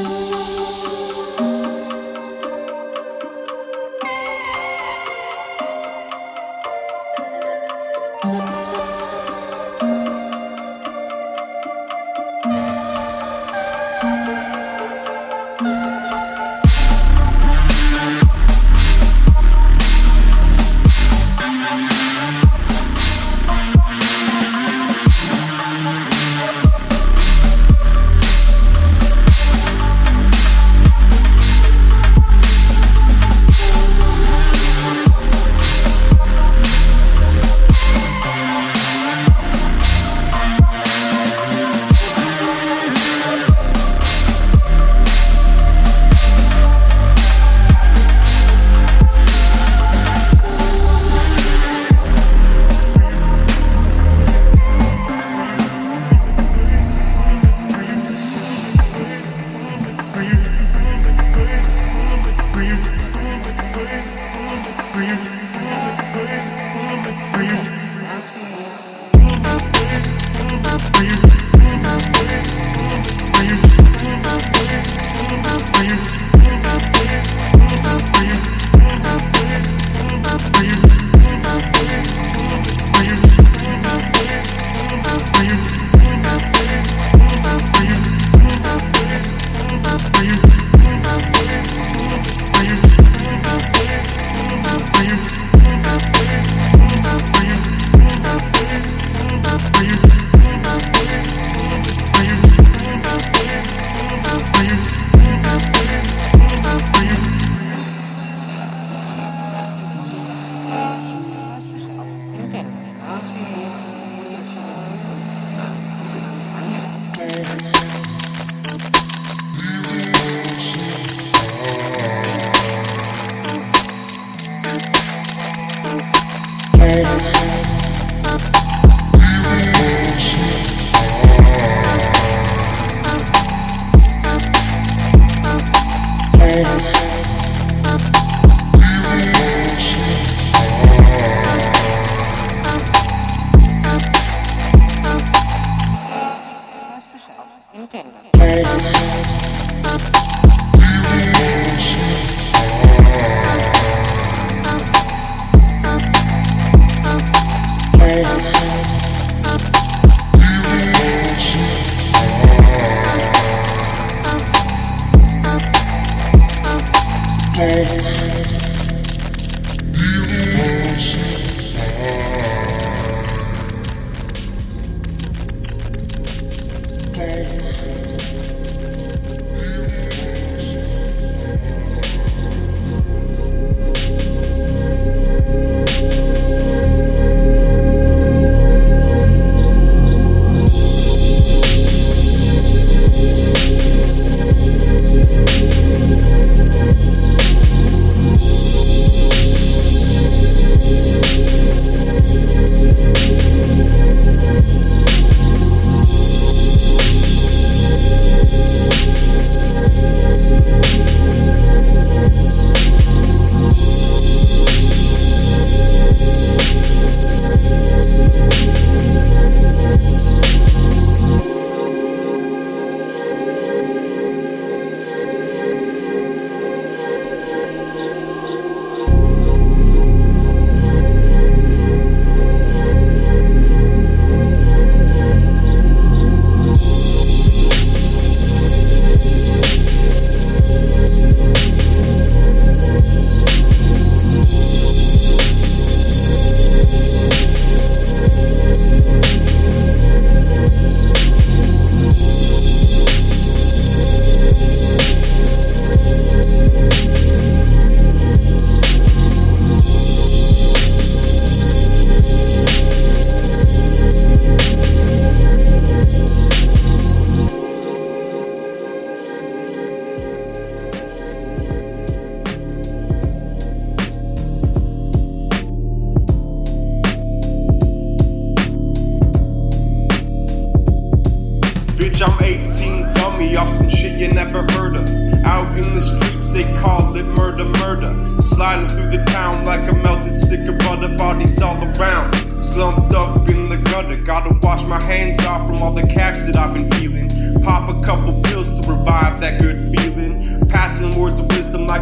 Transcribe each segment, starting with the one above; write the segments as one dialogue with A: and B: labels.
A: off some shit you never heard of. Out in the streets they call it murder, murder. Sliding through the town like a melted stick of butter. Bodies all around, slumped up in the gutter. Gotta wash my hands off from all the caps that I've been peeling. Pop a couple pills to revive that good feeling.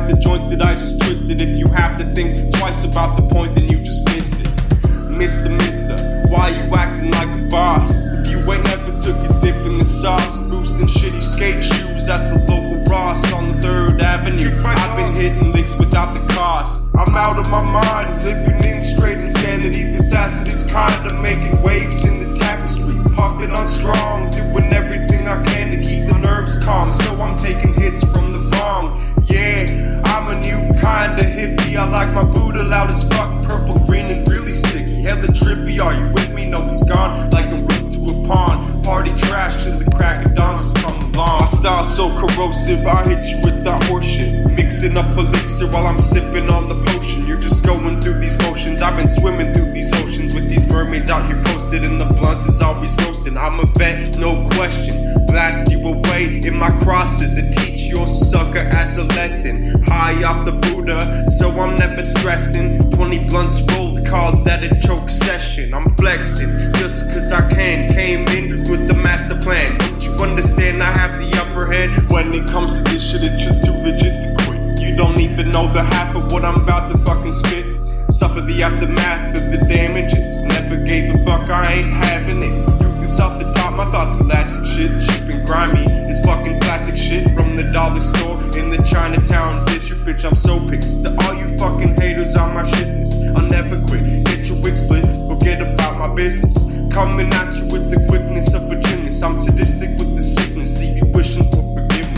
A: like the joint that I just twisted. If you have to think twice about the point, then you just missed it. Mister, why you acting like a boss? If you ain't never took a dip in the sauce, boosting shitty skate shoes at the local Ross on the 3rd Avenue. I've been hitting licks without the cost. I'm out of my mind, living in straight insanity. This acid is kinda making waves in the tapestry. Pumping on strong, doing everything I can to keep the nerves calm. So I'm taking hits from the bong. Yeah, I'm a new kinda hippie. I like my Buddha loud as fuck, purple, green, and really sticky. Hella trippy, are you with me? No, he's gone, like a root to a pond. Party trash till the crack of dawn, so come along. My style's so corrosive, I hit you with that horseshit. Mixing up elixir while I'm sipping on the potion. You're just going through these motions, I've been swimming through these oceans with these mermaids out here posted, and the blunts is always roasting. I'm a vet, no question. Blast you away in my crosses and teach your sucker ass a lesson. High off the Buddha, so I'm never stressing. 20 blunts rolled, called that a choke session. I'm flexing just cause I can. Came in with the master plan. Don't you understand I have the upper hand? When it comes to this shit, it's just too legit to quit. You don't even know the half of what I'm about to fucking spit. Suffer the aftermath of the damages. Never gave a fuck, I ain't having it. Do this off the top, my thoughts elastic shit. Cheap and grimy, it's fucking classic shit from the dollar store in the Chinatown district. Bitch, I'm so pissed. To all you fucking haters on my shit list, I'll never quit. Get your wig split, forget about my business. Coming at you with the quickness of a gymnast. I'm sadistic with the sickness, leave you wishing for forgiveness.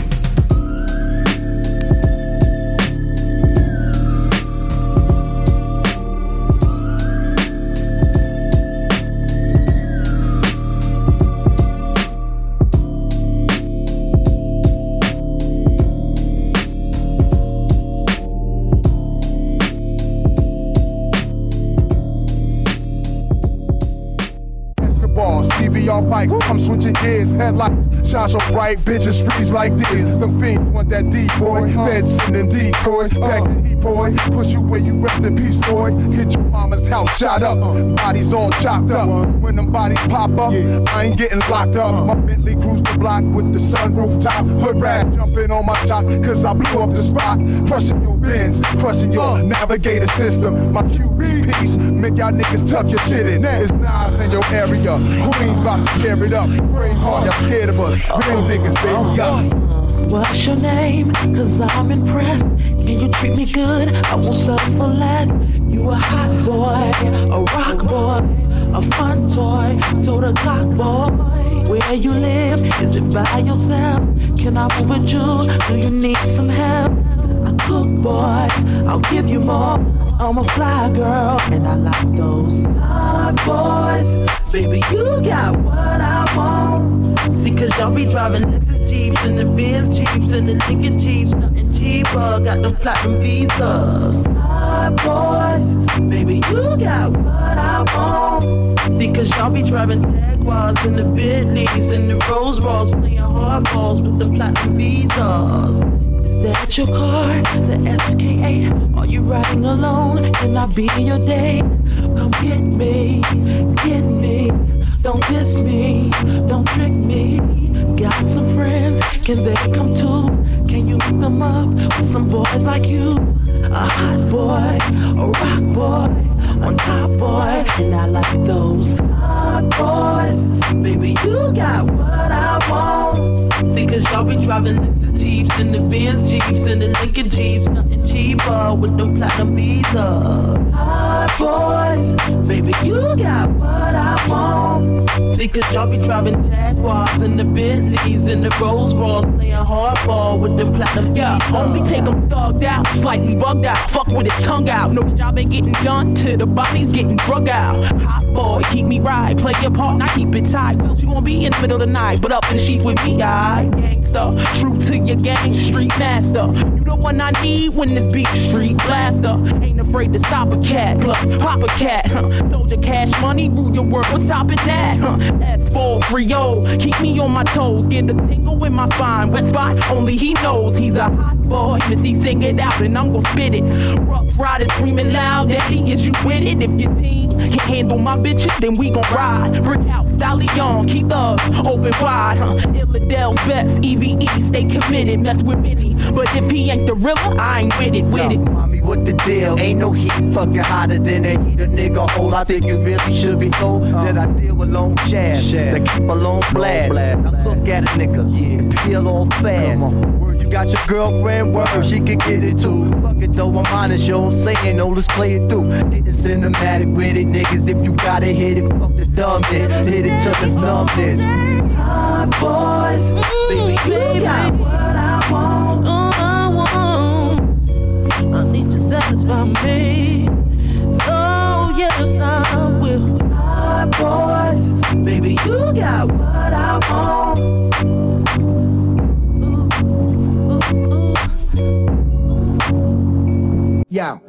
B: On bikes, I'm switching gears, headlights shine so bright, bitches freeze like this. Them fiends want that D-boy, feds sending decoys, back the heat boy, push you where you rest in peace, boy. Hit your mama's house, shot up, bodies all chopped up. When them bodies pop up, I ain't getting locked up. My Bentley cruise the block with the sunroof top, hood rat jumping on my jock, cause I blew up the spot, crushing your Benz, crushing your navigator system. My QB piece, make y'all niggas tuck your shit in. It's Nas in your area, Queens about to tear it up. Brave heart, y'all scared of us. Real niggas, baby, up.
C: What's your name? Cause I'm impressed. Can you treat me good? I won't settle for less. You a hot boy, a rock boy, a fun toy, total Glock boy. Where you live? Is it by yourself? Can I move with you? Do you need some help? I cook boy, I'll give you more. I'm a fly girl, and I like those hot boys. Baby, you got what I want. See, cause y'all be driving Lexus Jeeps and the Benz Jeeps and the Lincoln Jeeps. Nothing cheaper, got them platinum visas. Hot boys, baby, you got what I want. See, cause y'all be driving Jaguars and the Bentleys and the Rolls Royce, playing hardballs with the platinum visas. Is that your car, the SK8? Are you riding alone? Can I be your date? Come get me, get me. Don't diss me, don't trick me. Got some friends, can they come too? Can you hook them up with some boys like you? A hot boy, a rock boy, on top boy, and I like those hot boys. Baby, you got what I want. See, cause y'all be driving Lexus Jeeps and the Benz Jeeps and the Lincoln Jeeps. Nothing cheaper with them platinum visas. Hot boys, baby, you got what I want. See, cause y'all be driving Jaguars and the Bentleys and the Rolls Royce, playing hardball with them platinum visas.
D: Only take them thugged out, slightly bugged out, fuck with his tongue out. No, the job ain't getting done till the body's getting drug out. Hot boy, keep me right, play your part, I keep it tight. Well, you gon' be in the middle of the night, but up in the sheets with me, I gangsta, true to your gang, street master. You the one I need when this beat street blaster. Ain't afraid to stop a cat, plus pop a cat. Soldier cash money, rule your world, what's topping that? S430, keep me on my toes, get a tingle in my spine. Wet spot, only he knows he's a hot boy. Missy, sing it out and I'm gon' spit it. Rough riders screaming loud, daddy, is you with it? If your team can't handle my bitches, then we gon' ride. Brick house, stallions, keep thugs open wide. Illadel's best, EVE, stay committed. Mess with Minnie, but if he ain't the realer, I ain't with it, with it.
E: Mommy, what the deal? Ain't no heat fucking hotter than a heater nigga hole. I think you really should be told that I deal with long chads that keep a long blast. Now look at a nigga, and peel off fast. Word, you got your girlfriend, word, she can get it too. Fuck it though, I'm honest, yo, I'm saying no, let's play it through. Getting cinematic with it, niggas, if you gotta hit it, fuck the dumbness, hit it till it's numbness.
C: My boys, baby, you got what I want. I need to satisfy me. Oh, yes, I will. My boys, baby, you got what I want.
E: Yeah.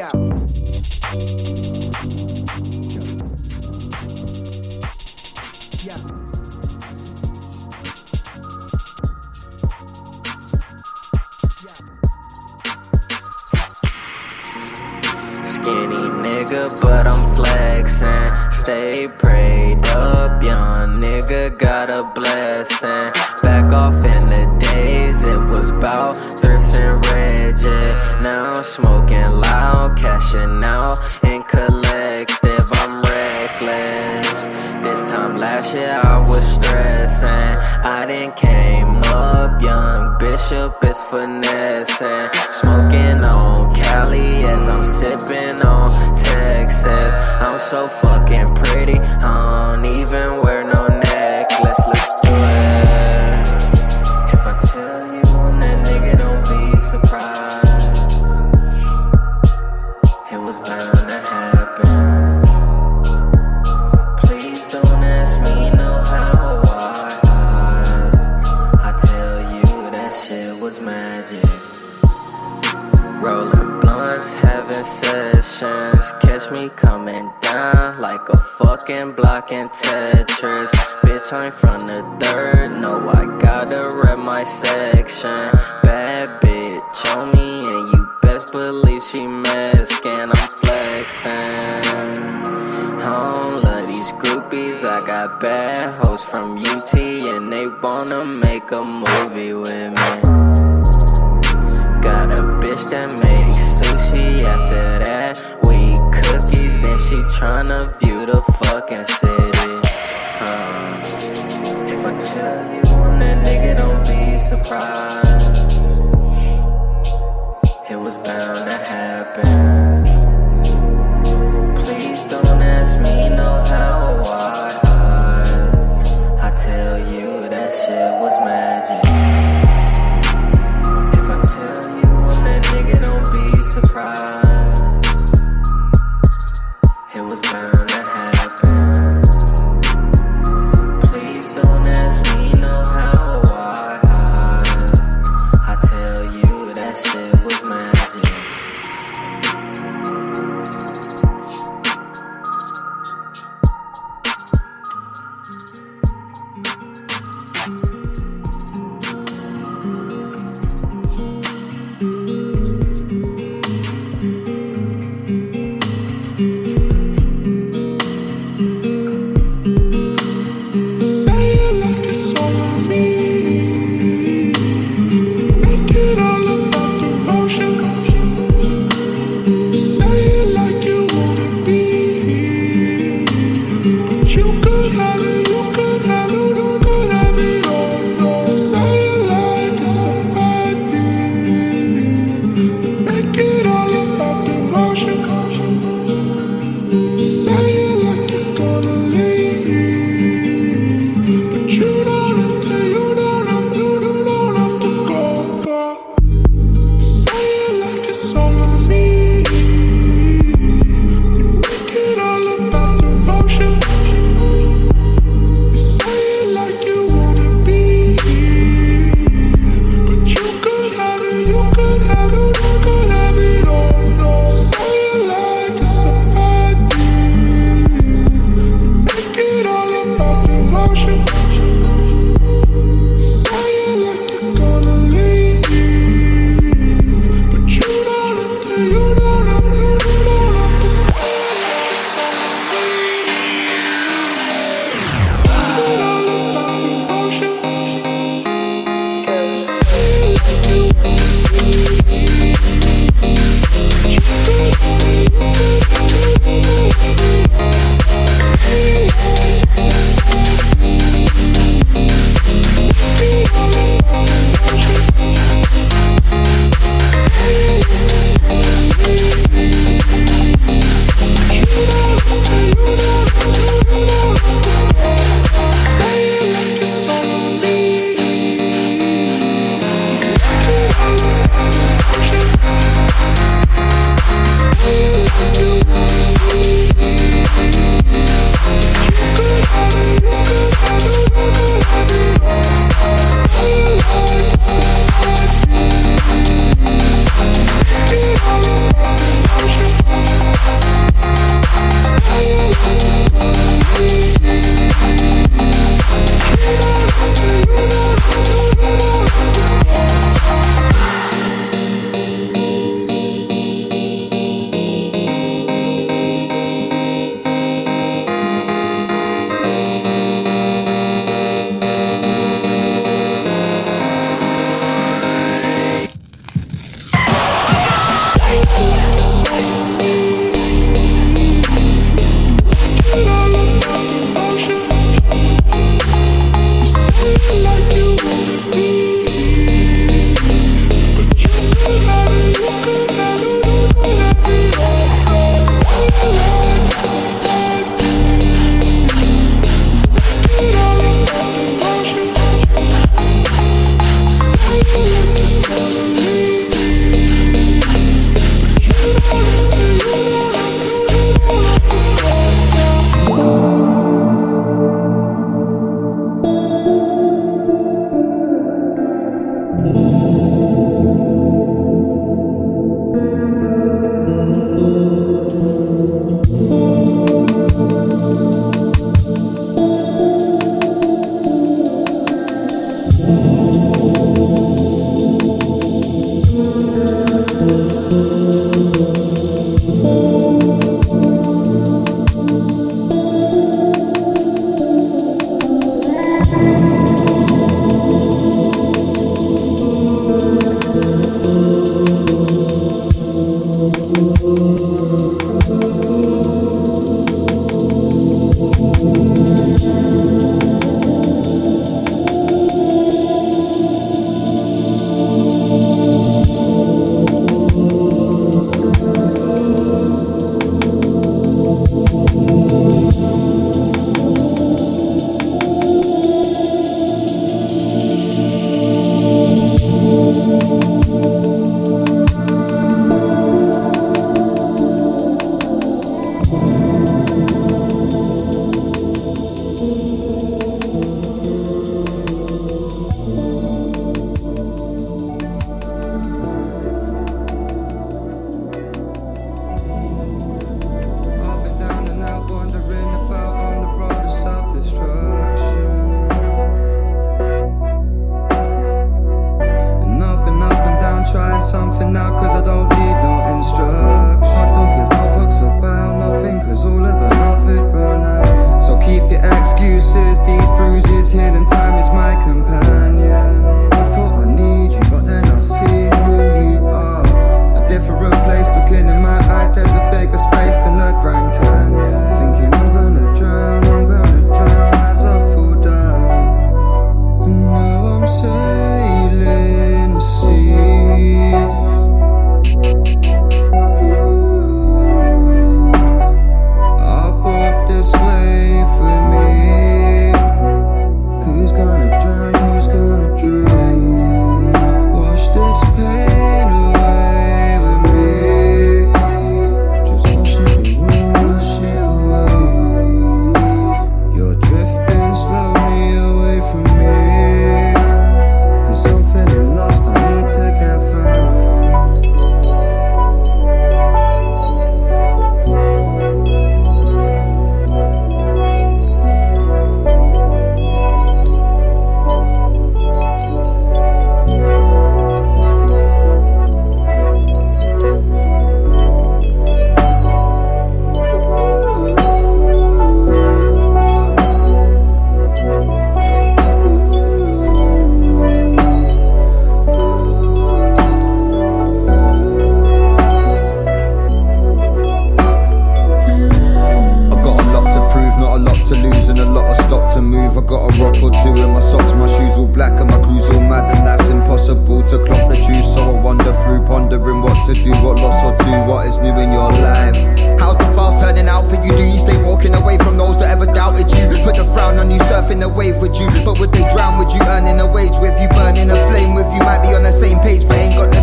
F: Skinny nigga, but I'm flexing. Stay prayed up, young nigga got a blessing. Back off in the days, it was bout thirst and Reggie. Now I'm smoking loud, cashing out in collective. I'm reckless. This time last year I was stressing. I done came up, young Bishop is finessing. Smoking on Cali as I'm sipping on Texas. I'm so fucking pretty, I don't even wear no necklace. Let's do it. If I tell you I'm that nigga, don't be surprised. It was bound to happen. Please don't ask me no how or why. I tell you that shit was magic. Rolling blunts, having sessions. Catch me coming down like a fucking block in Tetris. Bitch, I'm from the third, no, I gotta rep my section. Bad bitch on me, and you best believe she Mexican. I'm flexing. I don't love these groupies, I got bad hoes from UT, and they wanna make a movie with me. Got a bitch that makes sushi, after that we eat cookies, then she tryna view the fucking city. If I tell you I'm that nigga, don't be surprised. It was bound to happen. Please don't ask me no how or why. I tell you that shit was magic. If I tell you I'm that nigga, don't be surprised. It was bound to happen. Please don't ask me no how or why. I tell you that shit was magic.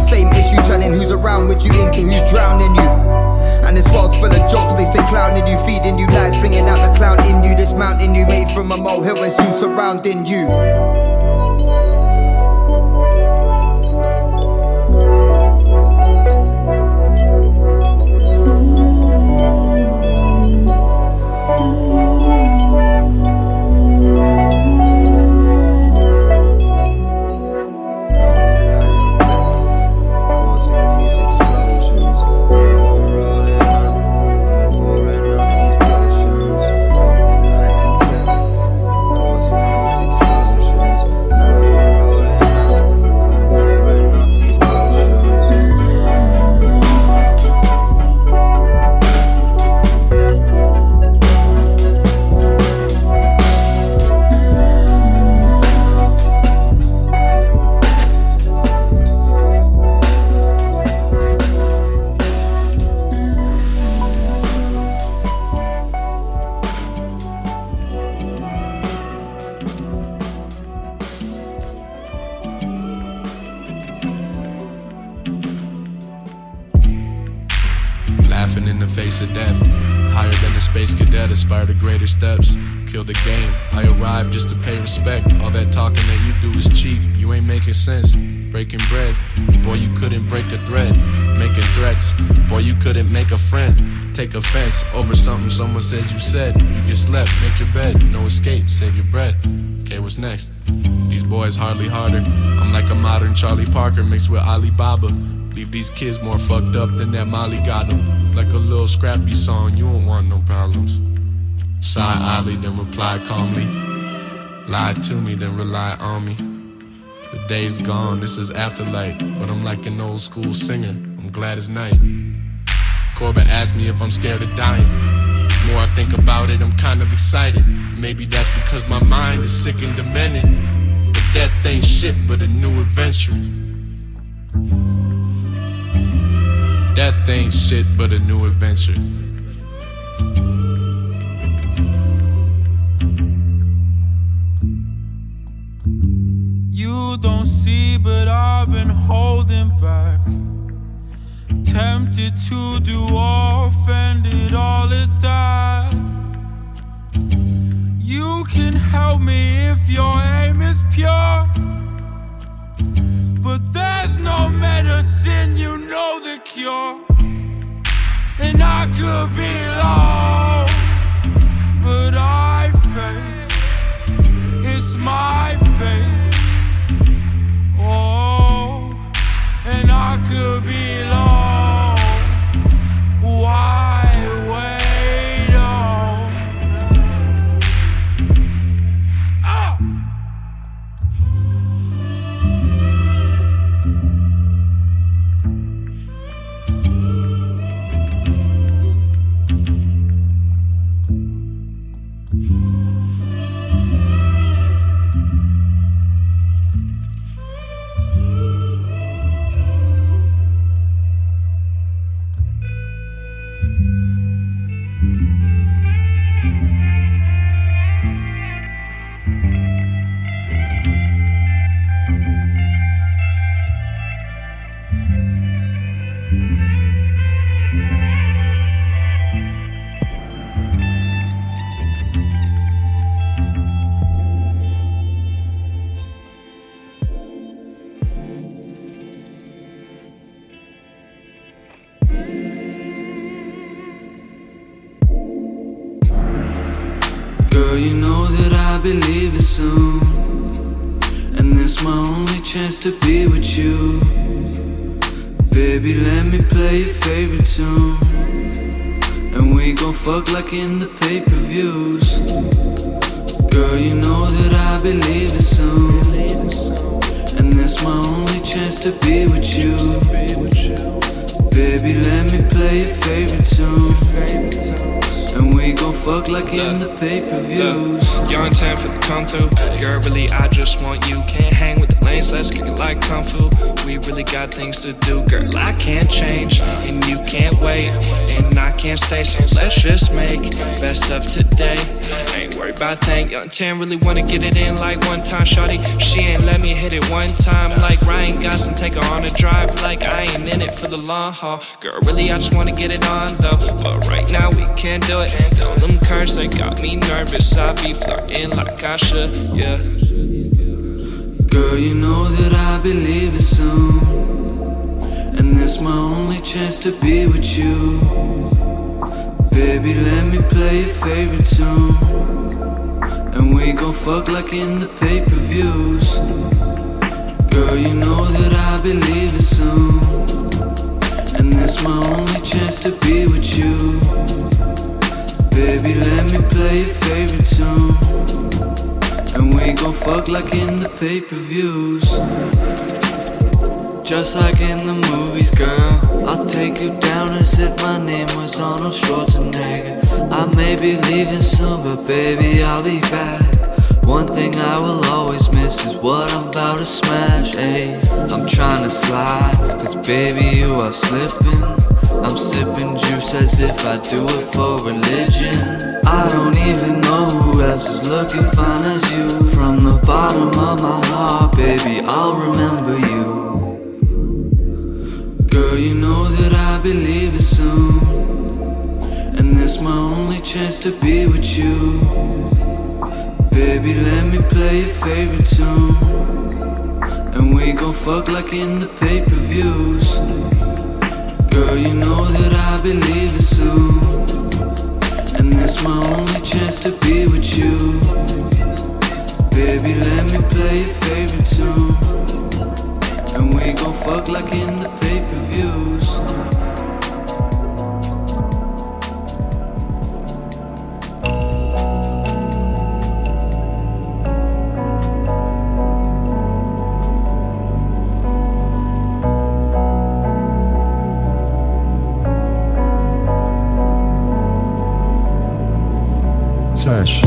G: same issue, turning who's around with you into who's drowning you. And this world's full of jokes, they stay clowning you, feeding you lies, bringing out the clown in you. This mountain you made from a molehill and soon surrounding you.
H: Laughing in the face of death, higher than a space cadet, aspire to greater steps. Kill the game, I arrived just to pay respect. All that talking that you do is cheap, you ain't making sense. Breaking bread, boy you couldn't break a thread. Making threats, boy you couldn't make a friend. Take offense over something someone says you said. You just slept, make your bed, no escape, save your breath. Okay, what's next? These boys hardly harder. I'm like a modern Charlie Parker mixed with Alibaba. Leave these kids more fucked up than that Molly got them. Like a little scrappy song, you don't want no problems. Sigh oddly, then reply calmly. Lie to me, then rely on me. The day's gone, this is afterlife. But I'm like an old school singer, I'm glad it's night. Corbett asked me if I'm scared of dying. The more I think about it, I'm kind of excited. Maybe that's because my mind is sick and demented. But death ain't shit but a new adventure. Death ain't shit but a new adventure.
I: You don't see, but I've been holding back. Tempted to do all, offended all of that. You can help me if your aim is pure. But there's no medicine, you know the cure. And I could be low, but I faith, it's my fate. Oh, and I could be low, why wait on? Ah!
J: Girl, you know that I'll be leaving soon, and this my only chance to be with you. Baby, let me play your favorite tune, and we gon' fuck like in the pay-per-views. Girl, you know that I'll be leaving soon, and this my only chance to be with you. Baby, let me play your favorite tune, and we gon' fuck like in the pay-per-views.
K: Young 10 for the come through. Girl, really, I just want you. Can't hang with the lame. lanes, let's kick it like Kung Fu. We really got things to do, girl, I can't change, and you can't wait, and I can't stay, so let's just make best of today. Ain't worried about thing, young Tam really wanna get it in like one time, shawty. She ain't let me hit it one time, like Ryan Gosling, take her on a drive, like I ain't in it for the long haul. Girl, really I just wanna get it on though, but right now we can't do it. Though them curves, they got me nervous, I be flirting like I should, yeah.
J: Girl, you know that I believe it soon, and this my only chance to be with you. Baby, let me play your favorite tune, and we gon' fuck like in the pay-per-views. Girl, you know that I believe it soon, and this my only chance to be with you. Baby, let me play your favorite tune, and we gon' fuck like in the pay-per-views. Just like in the movies, girl, I'll take you down as if my name was Arnold Schwarzenegger. I may be leaving soon, but baby, I'll be back. One thing I will always miss is what I'm about to smash, ayy. I'm trying to slide, cause baby, you are slipping. I'm sipping juice as if I do it for religion. I don't even know who else is looking fine as you. From the bottom of my heart, baby, I'll remember you. Girl, you know that I believe it soon, and this my only chance to be with you. Baby, let me play your favorite tune, and we gon' fuck like in the pay-per-views. Girl, you know that I believe it soon, and this my only chance to be with you. Baby, let me play your favorite tune, and we gon' fuck like in the pay-per-views.
B: Sesh.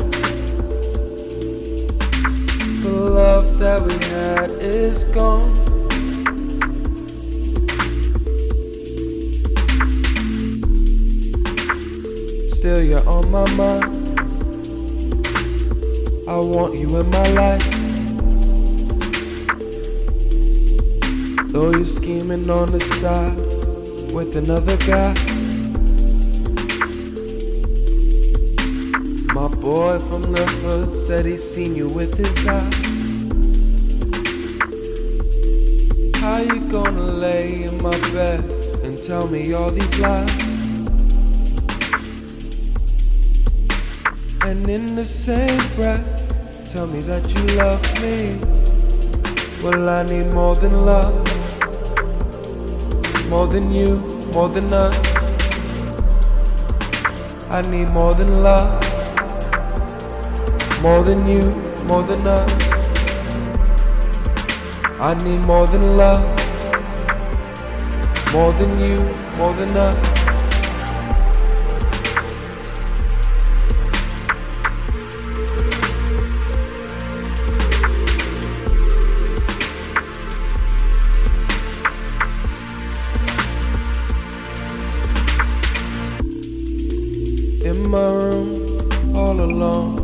L: The love that we had is gone. Still you're on my mind. I want you in my life. Though you're scheming on the side with another guy. My boy from the hood said he's seen you with his eyes. How you gonna lay in my bed and tell me all these lies? And in the same breath, tell me that you love me. Well, I need more than love. More than you, more than us. I need more than love. More than you, more than us. I need more than love. More than you, more than us. In my room, all alone,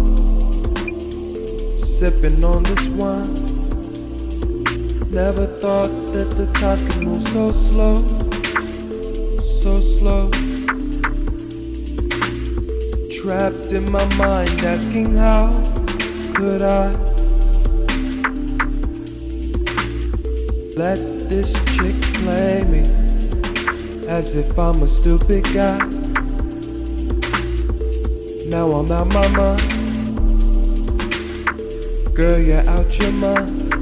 L: sipping on this wine. Never thought that the time could move so slow, so slow. Trapped in my mind, asking how could I let this chick play me as if I'm a stupid guy. Now I'm out my mind. Girl, you're out your mind.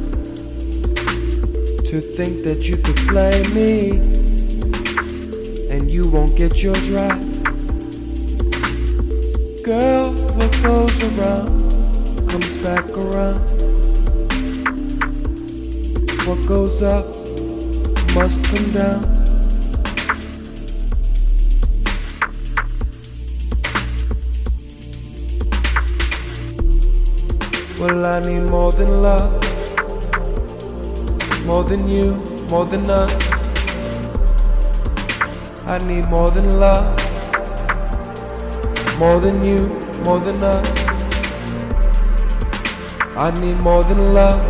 L: To think that you could play me and you won't get yours right. Girl, what goes around comes back around. What goes up must come down. Well, I need more than love. More than you, more than us. I need more than love. More than you, more than us. I need more than love.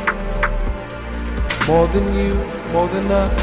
L: More than you, more than us.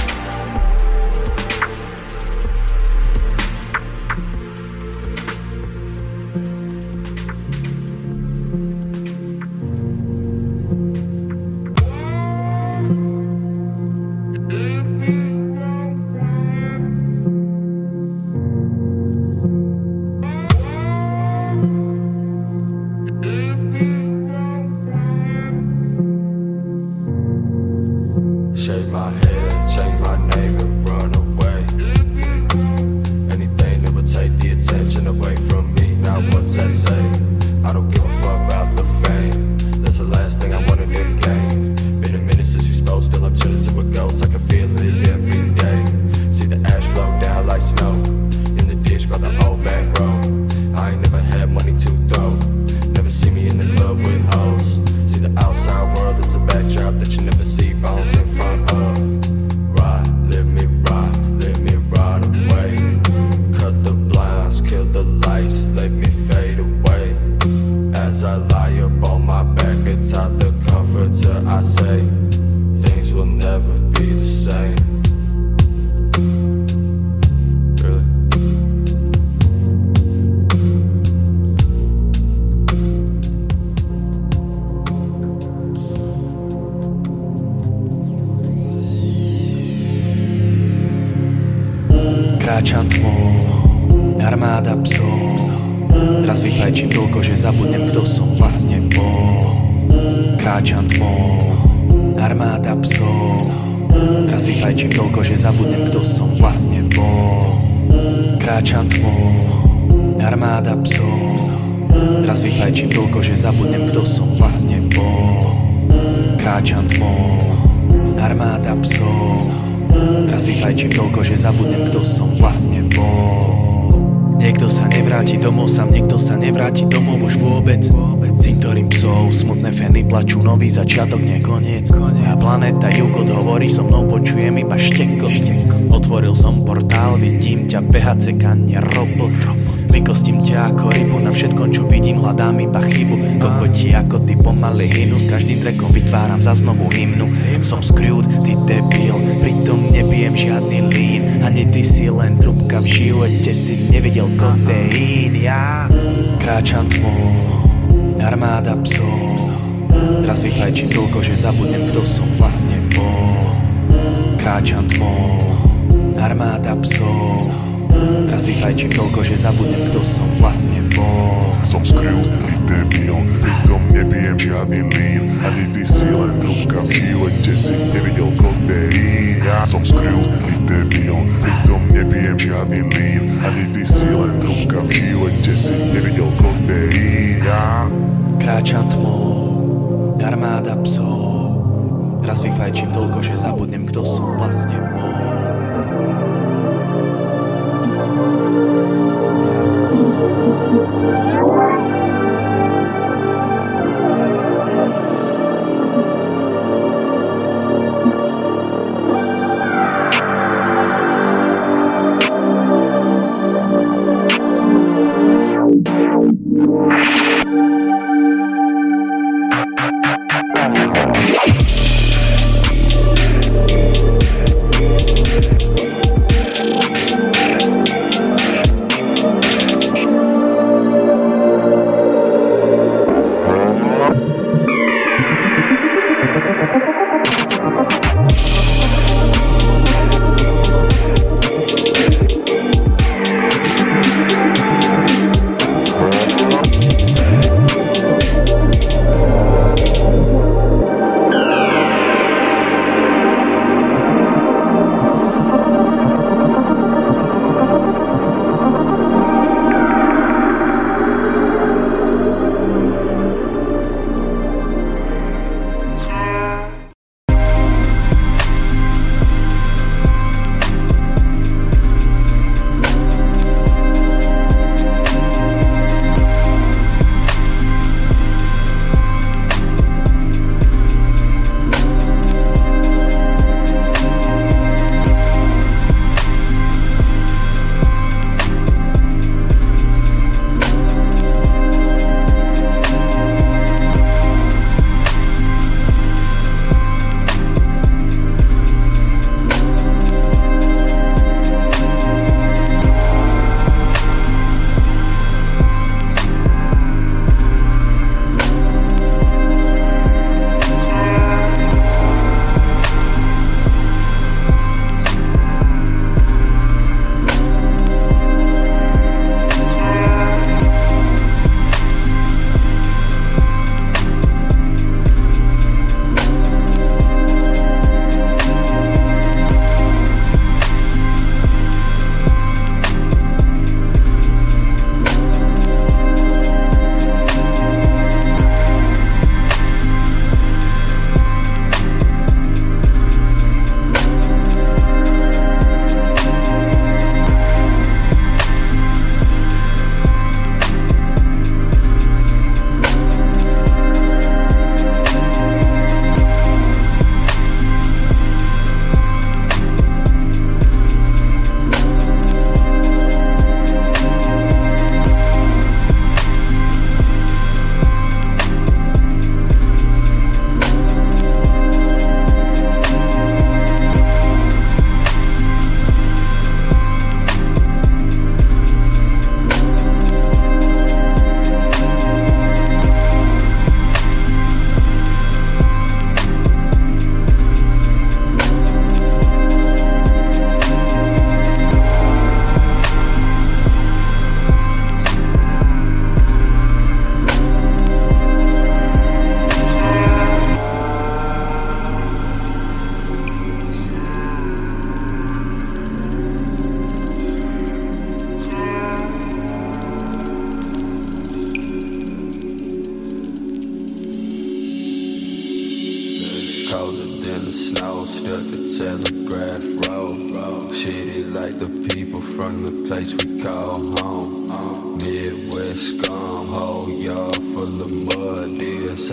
M: Shake my head, change my name and run away. Anything that would take the attention away from me. Now what's that say? I don't give a fuck about the fame. That's the last thing I wanted to gain. Been a minute since we spoke, still I'm chilling to a ghost. I can feel it every day. See the ash flow down like snow in the ditch by the old back road. I ain't never had money to throw. Never see me in the club with hoes. See the outside world, it's a backdrop that you never see bones in front of. Ride, let me ride away. Cut the blinds, kill the lights, let me fade away. As I lie up on my back atop the comforter, I say things will never be the same.
N: Kráčam tmou, armáda psov. Raz vyfajčím toľko, že zabudnem, kto som vlastne bol. Kráčam tmou, armáda psov. Raz vyfajčím toľko, že zabudnem, kto som vlastne bol. Kráčam tmou, armáda psov. Raz vyfajčím toľko, že zabudnem, kto som vlastne bol. Kráčam tmou, armáda psov. Raz vyfajčím toľko, že zabudnem, kto som vlastne bol. Niekto sa nevráti domov sám, niekto sa nevráti domov už vôbec. Cintorín psov, smutné feny plačú, nový začiatok, nie koniec. Moja planéta Jukot, hovoríš so mnou, počujem iba štekot. Otvoril som portál, vidím ťa behať sekanie robot. Vykostím ťa ako rybu, na všetkom čo vidím hľadám iba chybu. Kokoti ako ty pomaly hynú, s každým trekom vytváram za znovu hymnu. Som Screwed, ty debil, pritom nepijem žiadny lín. Ani ty si len trubka, v živote si nevidel kodeín. Ja kráčam tmou, armáda psov. Raz vyfajčím toľko, že zabudnem, kto som vlastne bol. Kráčam tmou, armáda psov. Raz vyfajčím toľko, že zabudnem, kto som vlastne bol.
O: Som Screwed, ty debil, pritom nebijem žiadny lín. Ani ty si len trubka, v živote si nevidel kodeín. Ja som Screwed, ty debil, pritom nebijem žiadny lín. Ani ty si len trubka, v živote si nevidel kodeín. Ja
N: kráčam tmou, armáda psov. Raz vyfajčím toľko, že zabudnem, kto som vlastne bol.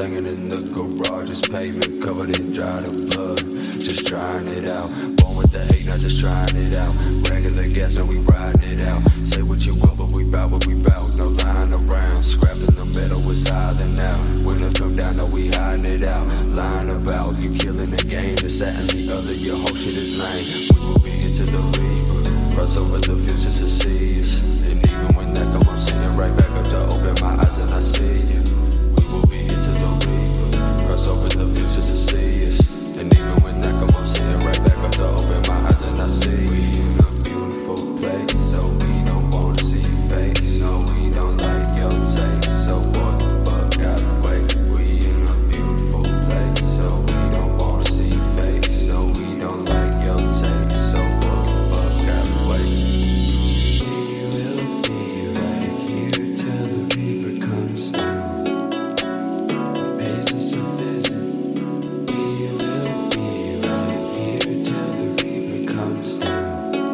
M: hanging in the garage. It's pavement covered in dried up blood. Just trying it out. Born with the hate, not just trying it out. Regular gas and we riding it out. Say what you will, but we bout what we bout. No lying around. Scrapped in the middle is hiding out. When it come down, no, we hiding it out. Lying about you killing the game. This, that, and the other. Your whole shit is lame. We will be into the reaper. Cross over the futures to see us. And even when that come, I'm sitting right back up to open my eyes and I see you. We will be into the reaper. Cross over the futures to see us. And even when that come, I'm sitting right back up to open my eyes and I see you. We in a beautiful place, so we don't wanna see your face. No, we don't like your taste. So what the fuck, gotta wait. We in a beautiful place, so we don't wanna see your face. No, we don't like your taste. So what the fuck, gotta wait. We will be right here till the reaper comes down. Pays us a visit. We will be right here till the reaper comes down.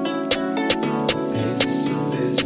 M: Pays us a visit.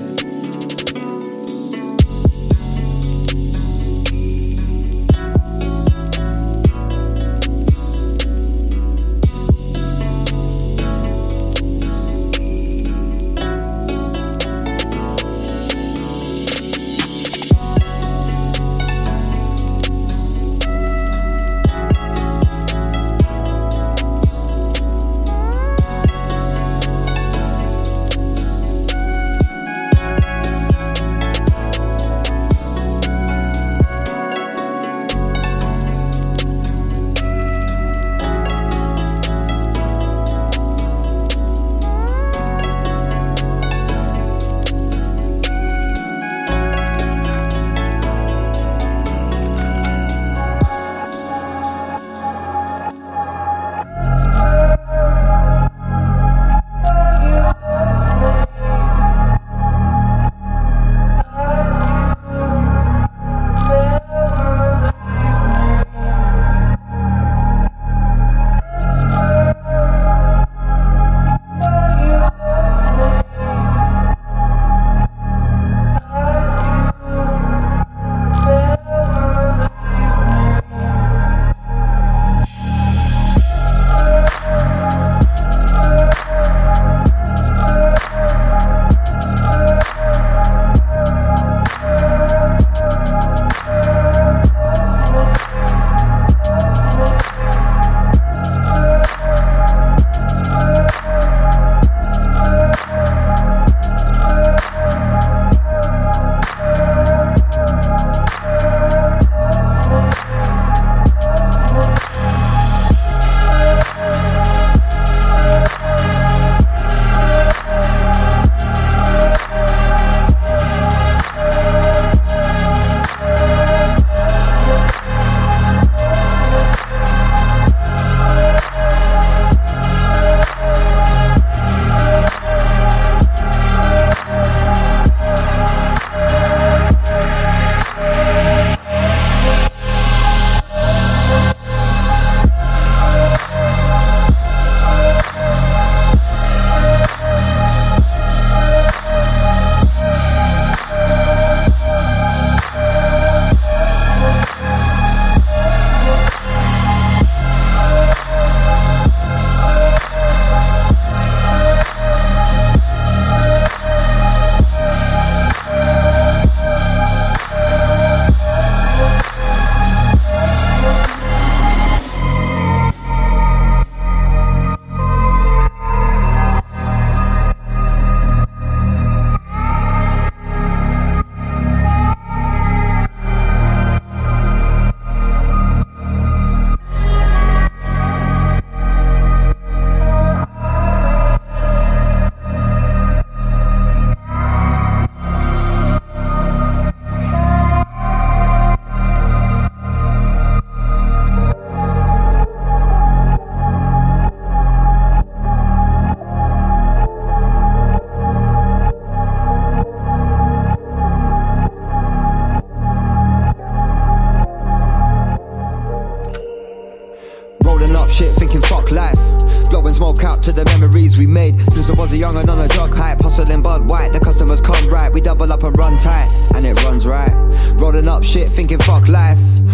G: shit thinking fuck life. Blowing smoke out to the memories we made since I was a young and on a drug hype. Hustling Bud White, the customers come right. We double up and run tight, and it runs right. Rolling up shit thinking fuck life.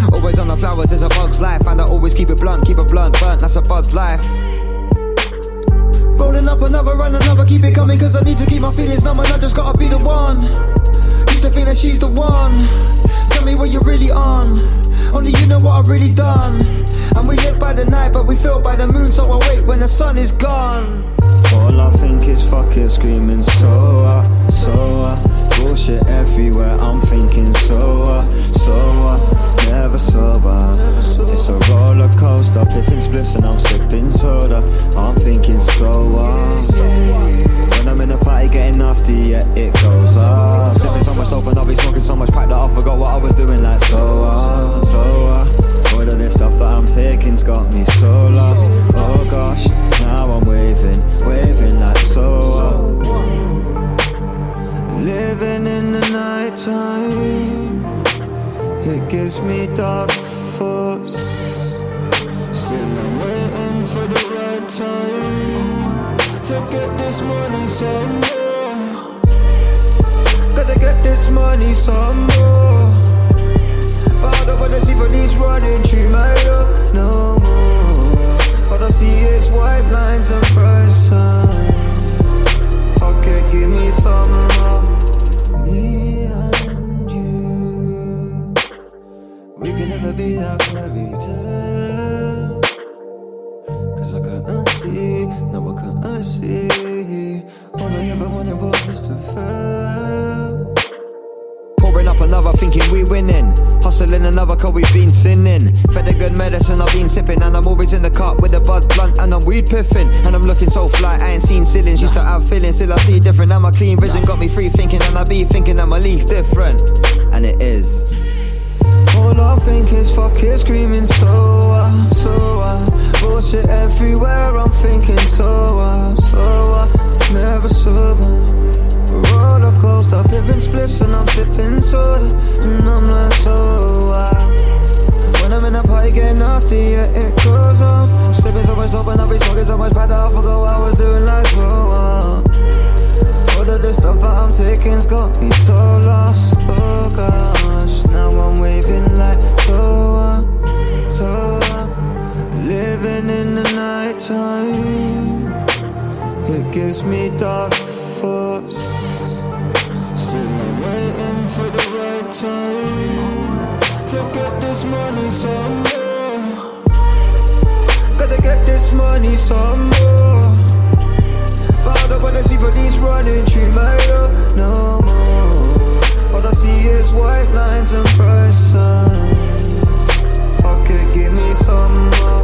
G: Always on the flowers, it's a bug's life. And I always keep it blunt, burnt, that's a buzz life. Rolling up another, run another, keep it coming, cause I need to keep my feelings numb, and I just gotta be the one. Used to think that she's the one. Tell me what you're really on. Only you know what I've really done. And we live by the night, but we feel by the moon, so I wait when the sun is gone.
P: All I think is fuck it, screaming so bullshit everywhere, I'm thinking so never sober. It's a roller coaster, piffing spliffs and I'm sipping soda. I'm thinking so when I'm in the party getting nasty, yeah, it goes up. Sipping so much dope and I'll be smoking so much crack that I forgot what I was doing, like so all of this stuff that I'm taking's got me so lost. Oh gosh, now I'm waving like so living in the night time, it gives me dark thoughts. Still I'm waiting for the right time to get this money some more. Gotta get this money some more. But I don't wanna see police running through my door no more. All I see is white lines and price signs. Okay, give me some more. Me and you, we can never be that fairy tale. Cause I couldn't see, no I couldn't see. All I ever wanted was just to fail. Pouring up another, thinking we winning. Hustling another, cause we've been sinning. Fed the good medicine I've been sipping. And I'm always in the cup with a bud blunt and I'm weed piffing. And I'm looking so fly, I ain't seen ceilings. Used to have feelings, still I see different. Now my clean vision got me free thinking. And I be thinking that my leaf different. And it is. All I think is fuck it, screaming so bullshit everywhere, I'm thinking so never sober. Roller coaster, piffing spliffs and I'm sipping soda. And I'm like so when I'm in a party getting nasty, yeah, it goes off. I'm sipping so much dope and I'll be smoking so much powder, I forgot what I was doing like so all of this stuff that I'm taking's got me so lost. Oh gosh, now I'm waving like so living in the night time, it gives me dark thoughts. Still I'm waiting for the right time to get this money some more. Gotta get this money some more. But I don't wanna see police running through my door no more. All I see is white lines and price signs. Okay, give me some more.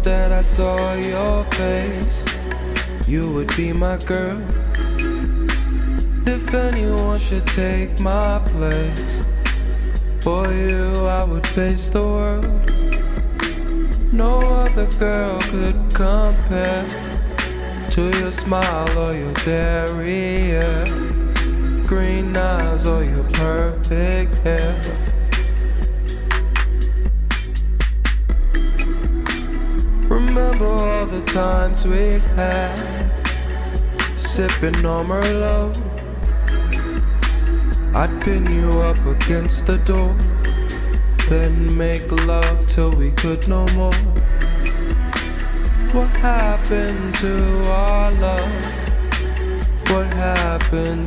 L: that I saw your face, you would be my girl. If anyone should take my place, for you I would face the world. No other girl could compare to your smile or your derriere, green eyes or your perfect hair. Remember all the times we had, sipping on Merlot. I'd pin you up against the door, then make love till we could no more. What happened to our love? What happened?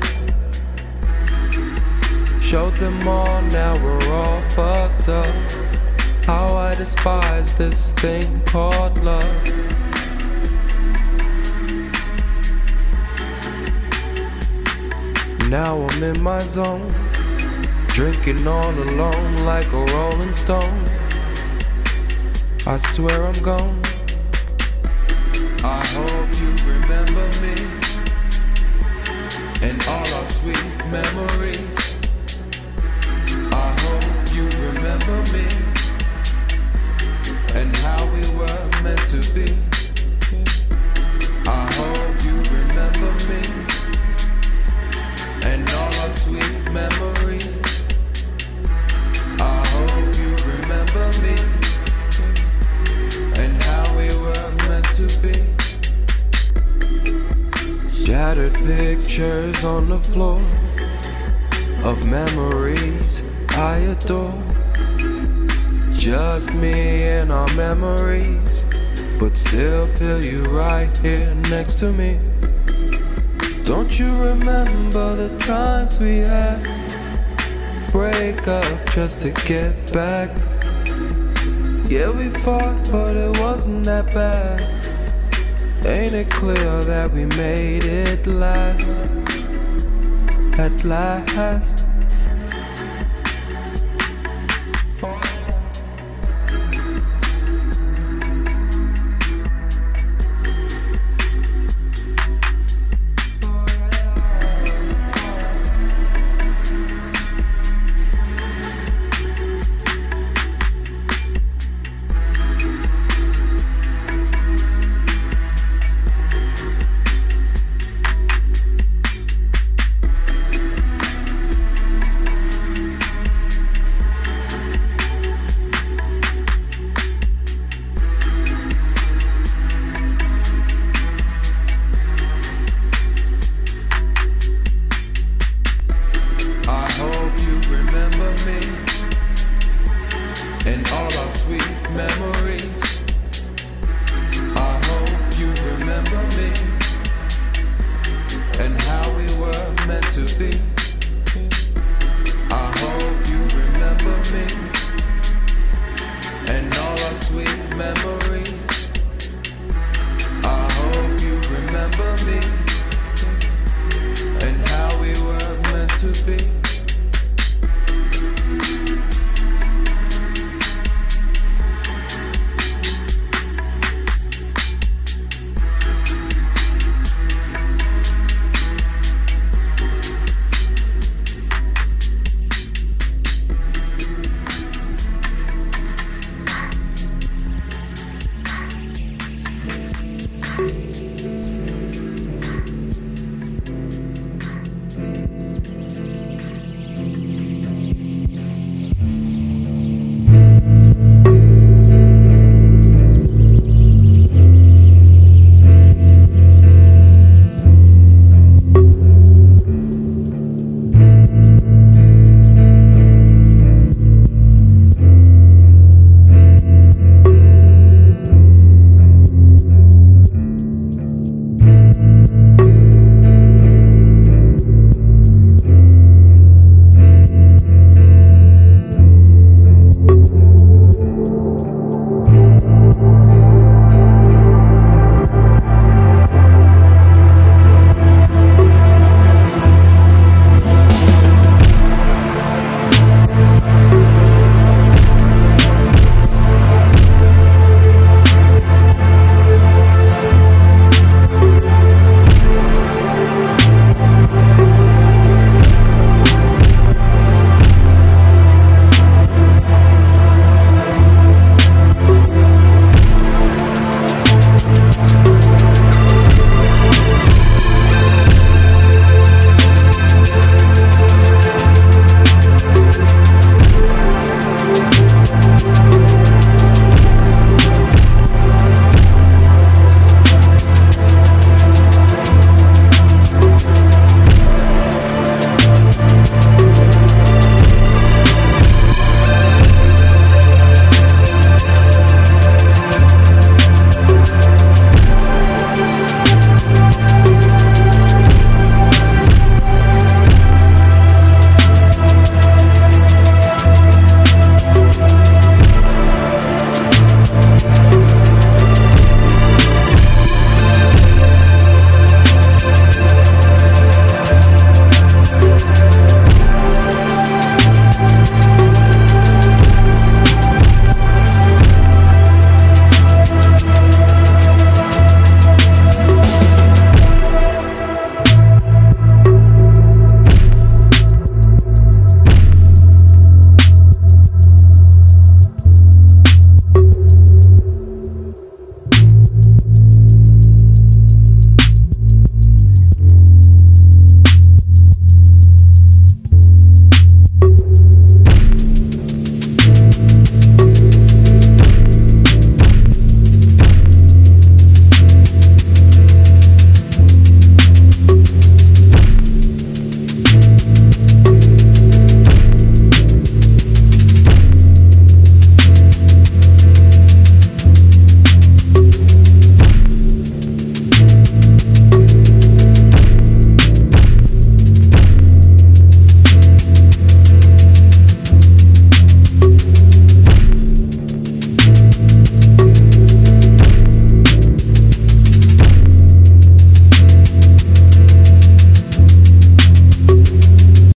L: Showed them all, now we're all fucked up. How I despise this thing called love. Now I'm in my zone, drinking all alone like a rolling stone. I swear I'm gone. I hope you remember me and all our sweet memories. I hope you remember me and how we were meant to be. I hope you remember me and all our sweet memories. I hope you remember me and how we were meant to be. Shattered pictures on the floor of memories I adore. Just me and our memories, but still feel you right here next to me. Don't you remember the times we had? Break up just to get back. Yeah, we fought, but it wasn't that bad. Ain't it clear that we made it last? At last. Sweet memories. I hope you remember me